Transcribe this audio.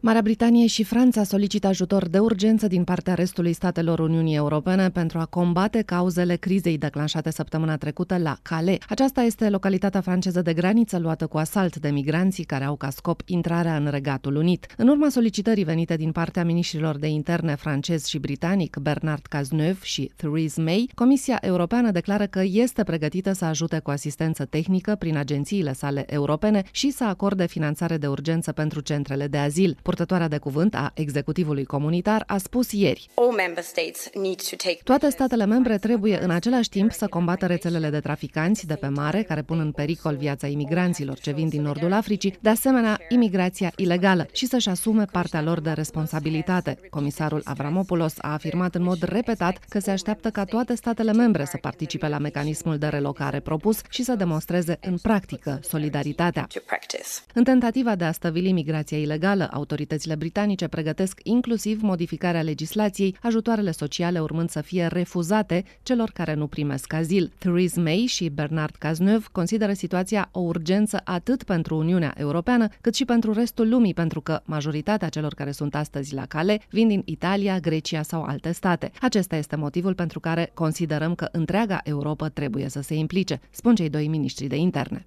Marea Britanie și Franța solicită ajutor de urgență din partea restului statelor Uniunii Europene pentru a combate cauzele crizei declanșate săptămâna trecută la Calais. Aceasta este localitatea franceză de graniță luată cu asalt de migranții care au ca scop intrarea în Regatul Unit. În urma solicitării venite din partea miniștrilor de interne francez și britanic Bernard Cazeneuve și Theresa May, Comisia Europeană declară că este pregătită să ajute cu asistență tehnică prin agențiile sale europene și să acorde finanțare de urgență pentru centrele de azil. Purtătoarea de cuvânt a executivului comunitar a spus ieri: toate statele membre trebuie în același timp să combată rețelele de traficanți de pe mare care pun în pericol viața imigranților ce vin din nordul Africii, de asemenea imigrația ilegală, și să-și asume partea lor de responsabilitate. Comisarul Avramopoulos a afirmat în mod repetat că se așteaptă ca toate statele membre să participe la mecanismul de relocare propus și să demonstreze în practică solidaritatea. În tentativa de a stăvili migrația ilegală, autoritățile britanice pregătesc inclusiv modificarea legislației, ajutoarele sociale urmând să fie refuzate celor care nu primesc azil. Theresa May și Bernard Cazeneuve consideră situația o urgență atât pentru Uniunea Europeană, cât și pentru restul lumii, pentru că majoritatea celor care sunt astăzi la Calais vin din Italia, Grecia sau alte state. Acesta este motivul pentru care considerăm că întreaga Europă trebuie să se implice, spun cei doi miniștri de interne.